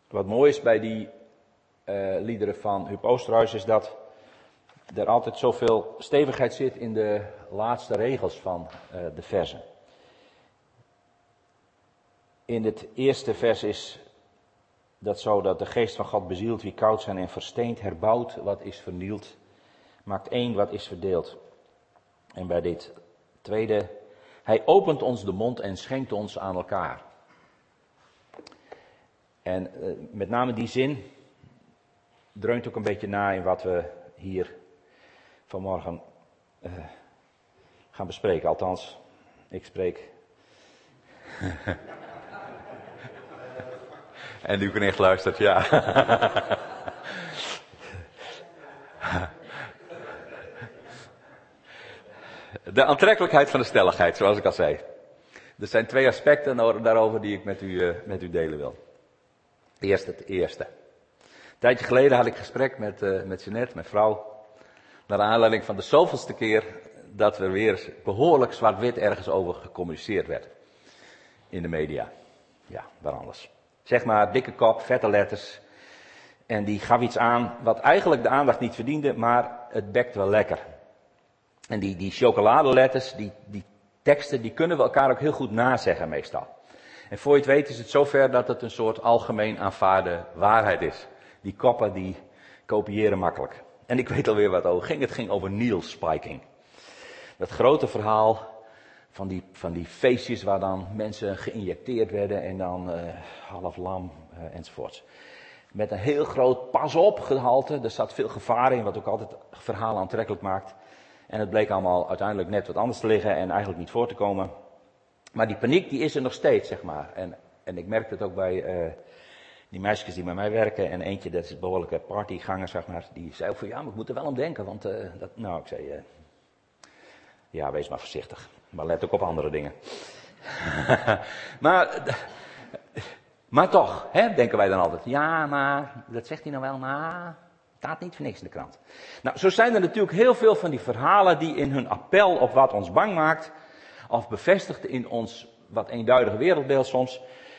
Wat mooi is bij die liederen van Huub Oosterhuis is dat er altijd zoveel stevigheid zit in de laatste regels van de verzen. In het eerste vers is dat zo dat de geest van God bezielt wie koud zijn en versteend, herbouwt wat is vernield, maakt één wat is verdeeld. En bij dit tweede, hij opent ons de mond en schenkt ons aan elkaar. En met name die zin dreunt ook een beetje na in wat we hier vanmorgen gaan bespreken. Althans, ik spreek. En u knecht luistert, ja. De aantrekkelijkheid van de stelligheid, zoals ik al zei. Er zijn twee aspecten daarover die ik met u delen wil. Eerst het eerste. Een tijdje geleden had ik gesprek met Jeanette, mijn vrouw. Naar aanleiding van de zoveelste keer dat er weer behoorlijk zwart-wit ergens over gecommuniceerd werd. In de media. Ja, waar anders. Zeg maar, dikke kop, vette letters. En die gaf iets aan wat eigenlijk de aandacht niet verdiende, maar het bekt wel lekker. En die chocoladeletters, die teksten, die kunnen we elkaar ook heel goed nazeggen meestal. En voor je het weet is het zover dat het een soort algemeen aanvaarde waarheid is. Die koppen die kopiëren makkelijk. En ik weet alweer wat over ging. Het ging over needle spiking. Dat grote verhaal van die feestjes waar dan mensen geïnjecteerd werden en dan half lam enzovoorts. Met een heel groot pas op gehalte. Er zat veel gevaar in, wat ook altijd verhalen aantrekkelijk maakt. En het bleek allemaal uiteindelijk net wat anders te liggen en eigenlijk niet voor te komen. Maar die paniek die is er nog steeds, zeg maar. En ik merk het ook bij die meisjes die bij mij werken. En eentje, dat is een behoorlijke partyganger, zeg maar. Die zei ook van, ja, maar ik moet er wel om denken. Want, ik zei, ja, wees maar voorzichtig. Maar let ook op andere dingen. maar toch, hè, denken wij dan altijd. Ja, maar, dat zegt hij nou wel, maar het staat niet voor niks in de krant. Nou, zo zijn er natuurlijk heel veel van die verhalen die in hun appel op wat ons bang maakt, of bevestigd in ons wat eenduidige wereldbeeld soms,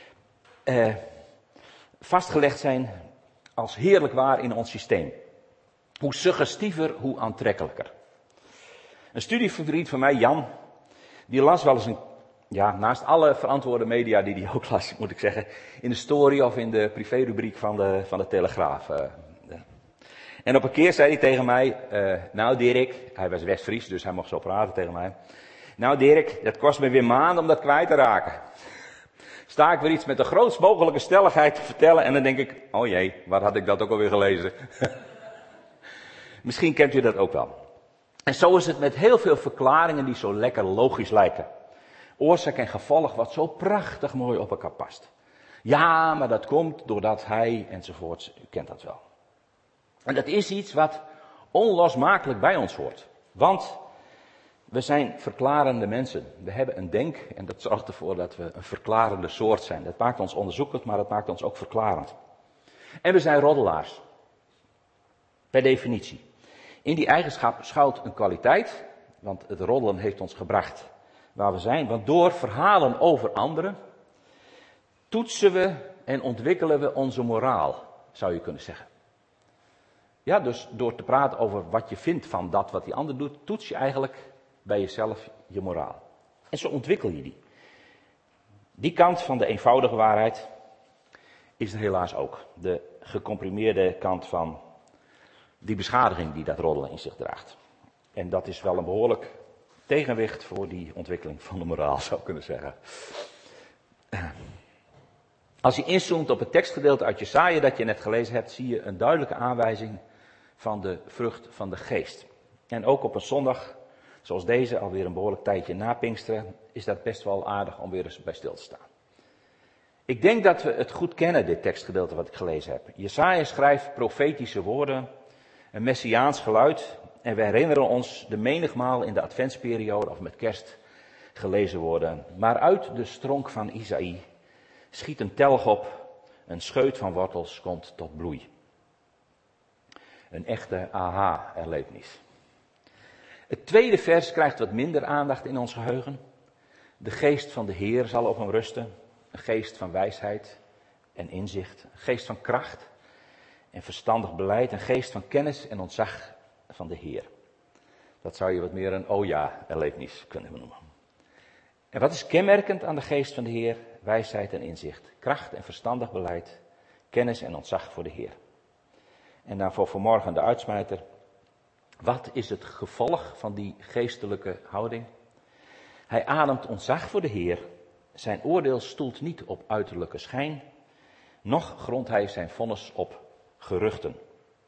vastgelegd zijn als heerlijk waar in ons systeem. Hoe suggestiever, hoe aantrekkelijker. Een studievriend van mij, Jan, die las wel eens naast alle verantwoorde media die hij ook las, moet ik zeggen, in de story of in de privérubriek van de Telegraaf. En op een keer zei hij tegen mij, nou Dirk, hij was West-Fries, dus hij mocht zo praten tegen mij. Nou Dirk, dat kost me weer maanden om dat kwijt te raken. Sta ik weer iets met de grootst mogelijke stelligheid te vertellen en dan denk ik, oh jee, waar had ik dat ook alweer gelezen? Misschien kent u dat ook wel. En zo is het met heel veel verklaringen die zo lekker logisch lijken. Oorzaak en gevolg wat zo prachtig mooi op elkaar past. Ja, maar dat komt doordat hij enzovoorts, u kent dat wel. En dat is iets wat onlosmakelijk bij ons hoort. Want we zijn verklarende mensen. We hebben een denk en dat zorgt ervoor dat we een verklarende soort zijn. Dat maakt ons onderzoekend, maar dat maakt ons ook verklarend. En we zijn roddelaars. Per definitie. In die eigenschap schuilt een kwaliteit, want het roddelen heeft ons gebracht waar we zijn. Want door verhalen over anderen toetsen we en ontwikkelen we onze moraal, zou je kunnen zeggen. Ja, dus door te praten over wat je vindt van dat wat die ander doet, toets je eigenlijk bij jezelf je moraal. En zo ontwikkel je die. Die kant van de eenvoudige waarheid is er helaas ook. De gecomprimeerde kant van die beschadiging die dat roddelen in zich draagt. En dat is wel een behoorlijk tegenwicht voor die ontwikkeling van de moraal, zou ik kunnen zeggen. Als je inzoomt op het tekstgedeelte uit Jesaja dat je net gelezen hebt, zie je een duidelijke aanwijzing van de vrucht van de geest. En ook op een zondag, zoals deze, alweer een behoorlijk tijdje na Pinksteren, is dat best wel aardig om weer eens bij stil te staan. Ik denk dat we het goed kennen, dit tekstgedeelte wat ik gelezen heb. Jesaja schrijft profetische woorden, een messiaans geluid. En we herinneren ons de menigmaal in de adventsperiode of met kerst gelezen worden. Maar uit de stronk van Isaïe schiet een telg op, een scheut van wortels komt tot bloei. Een echte aha-erlevenis. Het tweede vers krijgt wat minder aandacht in ons geheugen. De geest van de Heer zal op hem rusten, een geest van wijsheid en inzicht, een geest van kracht en verstandig beleid, een geest van kennis en ontzag van de Heer. Dat zou je wat meer een erlevenis kunnen noemen. En wat is kenmerkend aan de geest van de Heer? Wijsheid en inzicht, kracht en verstandig beleid, kennis en ontzag voor de Heer. En dan voor vanmorgen de uitsmijter. Wat is het gevolg van die geestelijke houding? Hij ademt ontzag voor de Heer. Zijn oordeel stoelt niet op uiterlijke schijn, noch grondt hij zijn vonnis op geruchten.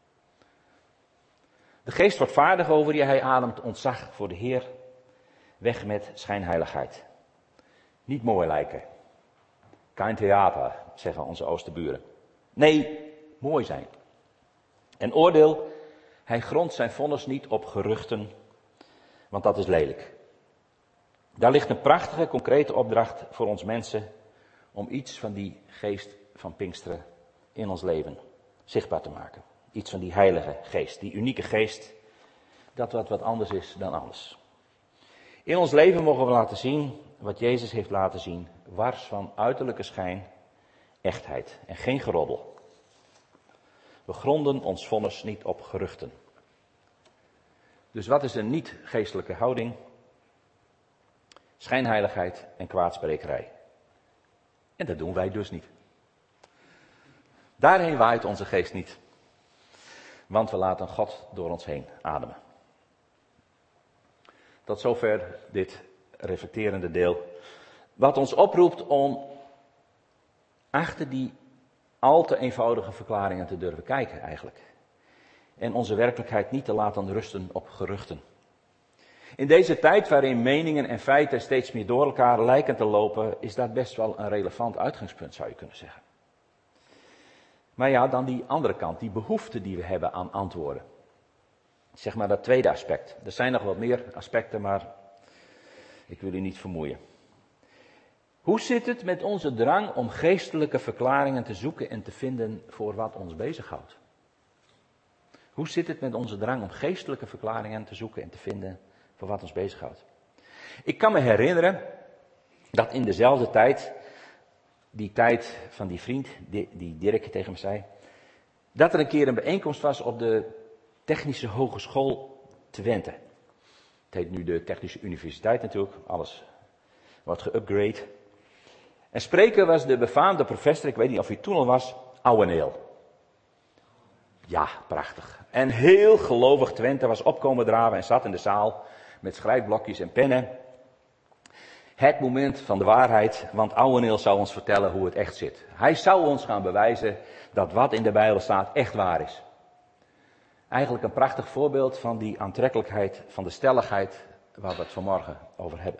De geest wordt vaardig over je, hij ademt ontzag voor de Heer. Weg met schijnheiligheid. Niet mooi lijken. Kein theater, zeggen onze Oosterburen. Nee, mooi zijn. En oordeel, hij grondt zijn vonnis niet op geruchten, want dat is lelijk. Daar ligt een prachtige, concrete opdracht voor ons mensen om iets van die geest van Pinksteren in ons leven zichtbaar te maken. Iets van die heilige geest, die unieke geest, dat wat anders is dan alles. In ons leven mogen we laten zien wat Jezus heeft laten zien, wars van uiterlijke schijn, echtheid en geen geroddel. We gronden ons vonnis niet op geruchten. Dus wat is een niet-geestelijke houding? Schijnheiligheid en kwaadsprekerij. En dat doen wij dus niet. Daarheen waait onze geest niet. Want we laten God door ons heen ademen. Tot zover dit reflecterende deel. Wat ons oproept om achter die al te eenvoudige verklaringen te durven kijken eigenlijk. En onze werkelijkheid niet te laten rusten op geruchten. In deze tijd waarin meningen en feiten steeds meer door elkaar lijken te lopen, is dat best wel een relevant uitgangspunt, zou je kunnen zeggen. Maar ja, dan die andere kant, die behoefte die we hebben aan antwoorden. Zeg maar dat tweede aspect. Er zijn nog wat meer aspecten, maar ik wil u niet vermoeien. Hoe zit het met onze drang om geestelijke verklaringen te zoeken en te vinden voor wat ons bezighoudt? Hoe zit het met onze drang om geestelijke verklaringen te zoeken en te vinden voor wat ons bezighoudt? Ik kan me herinneren dat in dezelfde tijd, die tijd van die vriend, die Dirk tegen me zei, dat er een keer een bijeenkomst was op de Technische Hogeschool Twente. Het heet nu de Technische Universiteit natuurlijk, alles wordt geupgrade. En spreker was de befaamde professor, ik weet niet of hij toen al was, Ouweneel. Ja, prachtig. En heel gelovig Twente was opkomen draven en zat in de zaal met schrijfblokjes en pennen. Het moment van de waarheid, want Ouweneel zou ons vertellen hoe het echt zit. Hij zou ons gaan bewijzen dat wat in de Bijbel staat echt waar is. Eigenlijk een prachtig voorbeeld van die aantrekkelijkheid, van de stelligheid waar we het vanmorgen over hebben.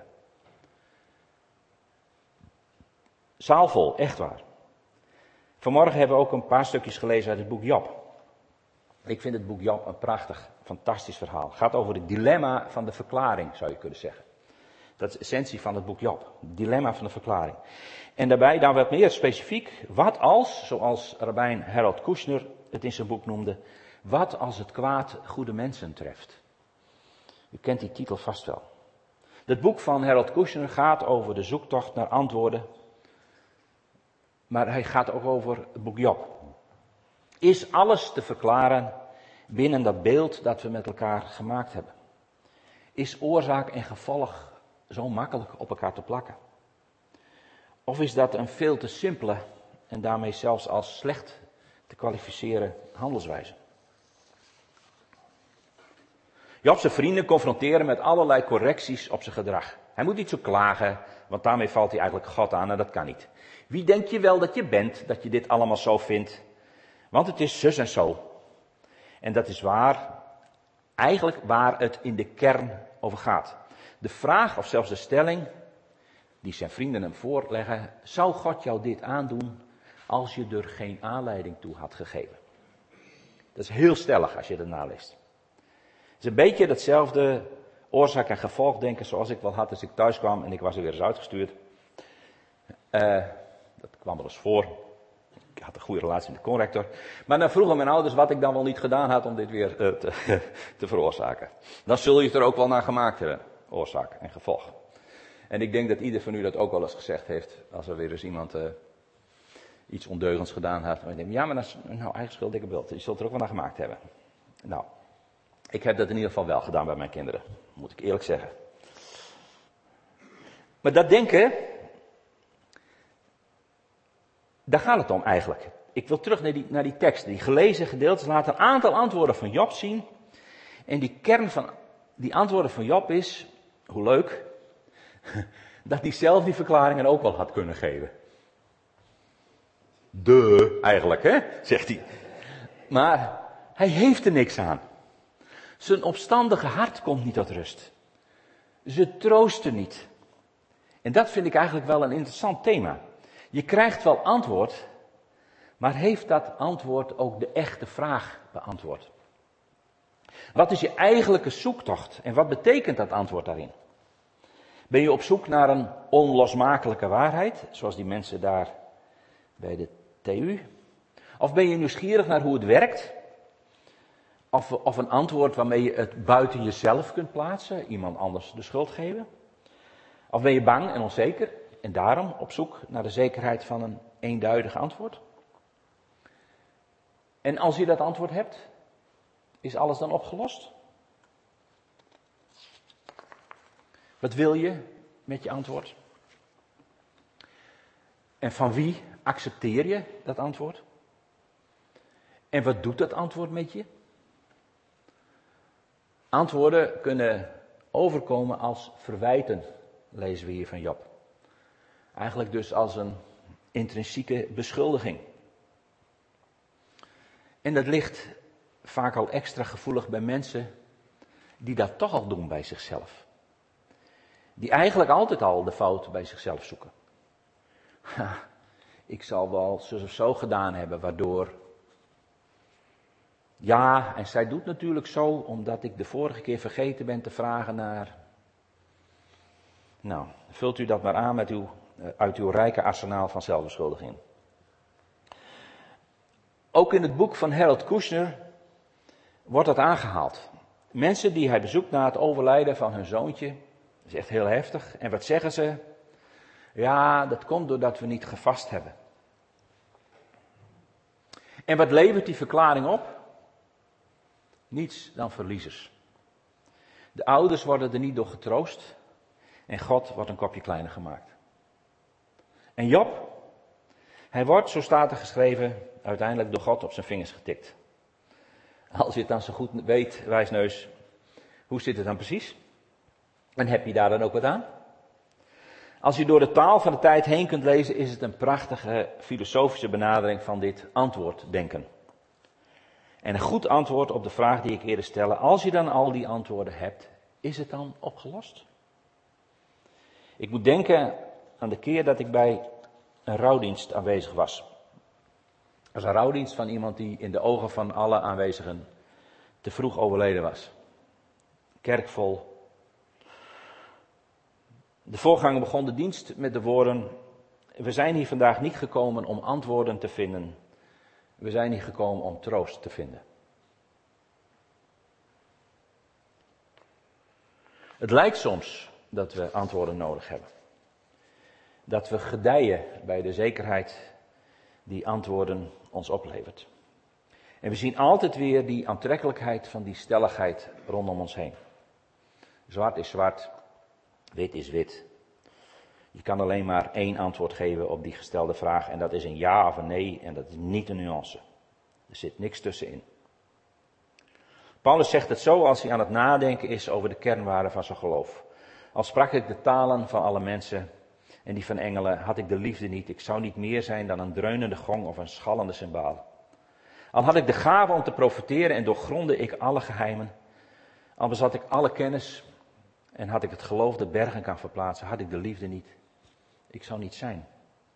Zaalvol, echt waar. Vanmorgen hebben we ook een paar stukjes gelezen uit het boek Job. Ik vind het boek Job een prachtig, fantastisch verhaal. Het gaat over het dilemma van de verklaring, zou je kunnen zeggen. Dat is de essentie van het boek Job. Het dilemma van de verklaring. En daarbij dan wat meer specifiek. Wat als, zoals rabbijn Harold Kushner het in zijn boek noemde. Wat als het kwaad goede mensen treft? U kent die titel vast wel. Het boek van Harold Kushner gaat over de zoektocht naar antwoorden. Maar hij gaat ook over het boek Job. Is alles te verklaren binnen dat beeld dat we met elkaar gemaakt hebben? Is oorzaak en gevolg zo makkelijk op elkaar te plakken? Of is dat een veel te simpele en daarmee zelfs als slecht te kwalificeren handelswijze? Job zijn vrienden confronteren met allerlei correcties op zijn gedrag. Hij moet niet zo klagen, want daarmee valt hij eigenlijk God aan en dat kan niet. Wie denk je wel dat je bent, dat je dit allemaal zo vindt? Want het is zus en zo. En dat is eigenlijk waar het in de kern over gaat. De vraag, of zelfs de stelling, die zijn vrienden hem voorleggen, zou God jou dit aandoen als je er geen aanleiding toe had gegeven? Dat is heel stellig als je dat naleest. Het is een beetje datzelfde oorzaak- en gevolgdenken zoals ik wel had als ik thuis kwam en ik was er weer eens uitgestuurd. Dat kwam wel eens voor. Ik had een goede relatie met de conrector. Maar dan vroegen mijn ouders wat ik dan wel niet gedaan had om dit weer te veroorzaken. Dan zul je het er ook wel naar gemaakt hebben. Oorzaak en gevolg. En ik denk dat ieder van u dat ook wel eens gezegd heeft. Als er weer eens iemand iets ondeugends gedaan had. En ik denk, ja, maar dat is nou eigen schuld, dikke bult. Je zult er ook wel naar gemaakt hebben. Nou, ik heb dat in ieder geval wel gedaan bij mijn kinderen. Moet ik eerlijk zeggen. Maar dat denken, daar gaat het om eigenlijk. Ik wil terug naar die tekst. Die gelezen gedeeltes laten een aantal antwoorden van Job zien. En die kern van die antwoorden van Job is, hoe leuk, dat hij zelf die verklaringen ook wel had kunnen geven. Eigenlijk, hè, zegt hij. Maar hij heeft er niks aan. Zijn opstandige hart komt niet tot rust. Ze troosten niet. En dat vind ik eigenlijk wel een interessant thema. Je krijgt wel antwoord, maar heeft dat antwoord ook de echte vraag beantwoord? Wat is je eigenlijke zoektocht en wat betekent dat antwoord daarin? Ben je op zoek naar een onlosmakelijke waarheid, zoals die mensen daar bij de TU? Of ben je nieuwsgierig naar hoe het werkt? Of een antwoord waarmee je het buiten jezelf kunt plaatsen, iemand anders de schuld geven? Of ben je bang en onzeker en daarom op zoek naar de zekerheid van een eenduidig antwoord? En als je dat antwoord hebt, is alles dan opgelost? Wat wil je met je antwoord? En van wie accepteer je dat antwoord? En wat doet dat antwoord met je? Antwoorden kunnen overkomen als verwijten, lezen we hier van Job. Eigenlijk dus als een intrinsieke beschuldiging. En dat ligt vaak al extra gevoelig bij mensen die dat toch al doen bij zichzelf. Die eigenlijk altijd al de fout bij zichzelf zoeken. Ik zal wel zus of zo gedaan hebben, waardoor... Ja, en zij doet natuurlijk zo, omdat ik de vorige keer vergeten ben te vragen naar... Nou, vult u dat maar aan met uit uw rijke arsenaal van zelfbeschuldiging. Ook in het boek van Harold Kushner wordt dat aangehaald. Mensen die hij bezoekt na het overlijden van hun zoontje, dat is echt heel heftig. En wat zeggen ze? Ja, dat komt doordat we niet gevast hebben. En wat levert die verklaring op? Niets dan verliezers. De ouders worden er niet door getroost en God wordt een kopje kleiner gemaakt. En Job, hij wordt, zo staat er geschreven, uiteindelijk door God op zijn vingers getikt. Als je het dan zo goed weet, wijsneus, hoe zit het dan precies? En heb je daar dan ook wat aan? Als je door de taal van de tijd heen kunt lezen, is het een prachtige filosofische benadering van dit antwoorddenken. En een goed antwoord op de vraag die ik eerder stelde, als je dan al die antwoorden hebt, is het dan opgelost? Ik moet denken aan de keer dat ik bij een rouwdienst aanwezig was. Dat was een rouwdienst van iemand die in de ogen van alle aanwezigen te vroeg overleden was. Kerk vol. De voorganger begon de dienst met de woorden: we zijn hier vandaag niet gekomen om antwoorden te vinden. We zijn hier gekomen om troost te vinden. Het lijkt soms dat we antwoorden nodig hebben. Dat we gedijen bij de zekerheid die antwoorden ons oplevert. En we zien altijd weer die aantrekkelijkheid van die stelligheid rondom ons heen. Zwart is zwart, wit is wit. Je kan alleen maar één antwoord geven op die gestelde vraag en dat is een ja of een nee en dat is niet een nuance. Er zit niks tussenin. Paulus zegt het zo als hij aan het nadenken is over de kernwaarden van zijn geloof. Al sprak ik de talen van alle mensen en die van engelen, had ik de liefde niet. Ik zou niet meer zijn dan een dreunende gong of een schallende cymbaal. Al had ik de gave om te profiteren en doorgronde ik alle geheimen. Al bezat ik alle kennis en had ik het geloof dat bergen kan verplaatsen, had ik de liefde niet. Ik zou niet zijn.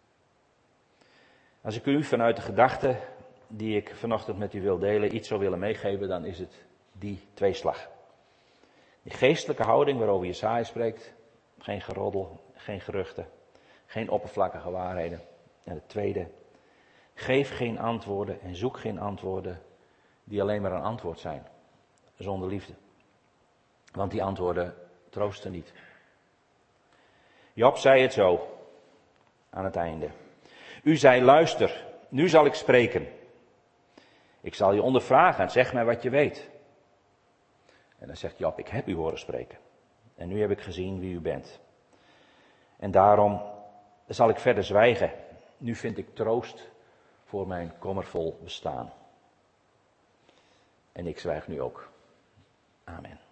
Als ik u vanuit de gedachte die ik vanochtend met u wil delen iets zou willen meegeven, dan is het die tweeslag. Die geestelijke houding waarover Jesaja spreekt, geen geroddel, geen geruchten, geen oppervlakkige waarheden. En het tweede, geef geen antwoorden en zoek geen antwoorden die alleen maar een antwoord zijn, zonder liefde. Want die antwoorden troosten niet. Job zei het zo, aan het einde. U zei, luister, nu zal ik spreken. Ik zal je ondervragen en zeg mij wat je weet. En dan zegt Job, ik heb u horen spreken. En nu heb ik gezien wie u bent. En daarom zal ik verder zwijgen. Nu vind ik troost voor mijn kommervol bestaan. En ik zwijg nu ook. Amen.